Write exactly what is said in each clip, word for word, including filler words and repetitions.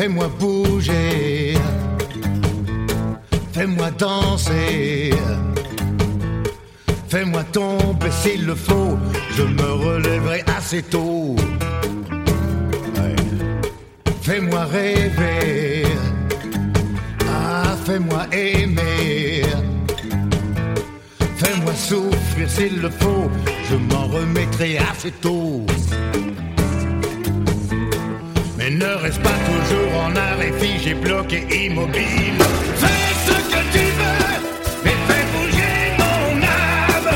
Fais-moi bouger, fais-moi danser, fais-moi tomber s'il le faut, je me relèverai assez tôt. Ouais. Fais-moi rêver, ah, fais-moi aimer, fais-moi souffrir s'il le faut, je m'en remettrai assez tôt. Mais ne reste pas toujours en arrêt figé, bloqué, immobile. Fais ce que tu veux, mais fais bouger mon âme.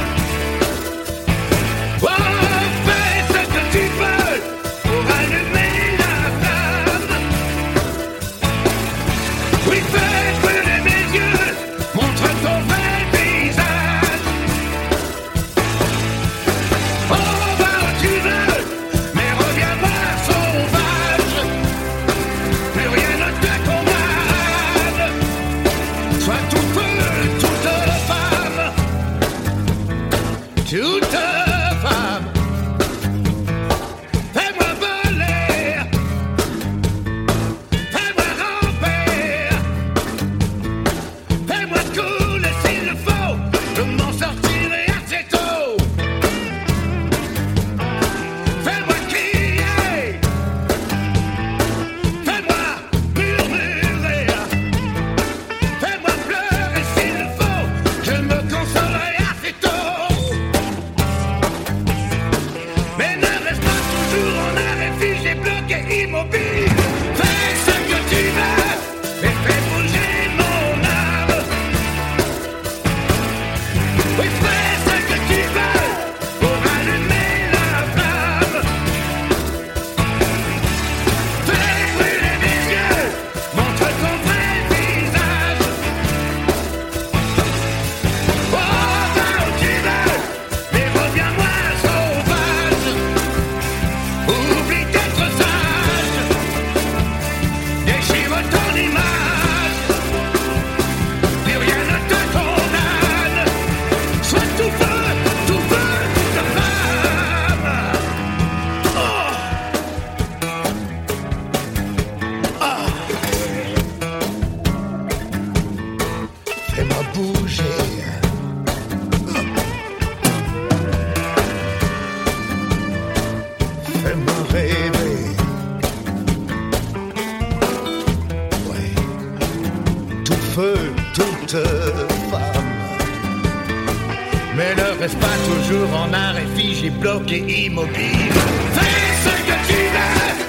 Oh, fais ce que tu veux pour allumer la flamme. Oui, fais brûler mes yeux, montre ton vrai visage. Oh, va où tu veux, mais reviens voir sauvage. Plus rien ne te condamne. Sois tout feu, toute femme. Toute femme. Fais-moi voler. Fais-moi ramper. Fais-moi couler s'il le faut. Je m'en sortirai assez tôt. Fais-moi crier. Fais-moi murmurer. Fais-moi pleurer s'il le faut. Je me consolerai assez tôt. Mais ne reste pas toujours en arrêt figé, bloqué, immobile. Fais ce que tu veux, mais fais bouger mon âme. Oui, fais ce que tu veux pour allumer la flamme. Fais brûler mes yeux, montre ton vrai visage. Oh, va où tu veux, mais reviens-moi sauvage. Oublie d'être sage, déchire ton image. Plus rien ne te condamne. Sois tout feu, tout feu, toute femme. Oh. Ah. Fais-moi bouger. Fais-moi rêver. Ouais. Tout feu, toute femme. Mais ne reste pas toujours en arrêt figé, bloqué, immobile. Fais ce que tu veux,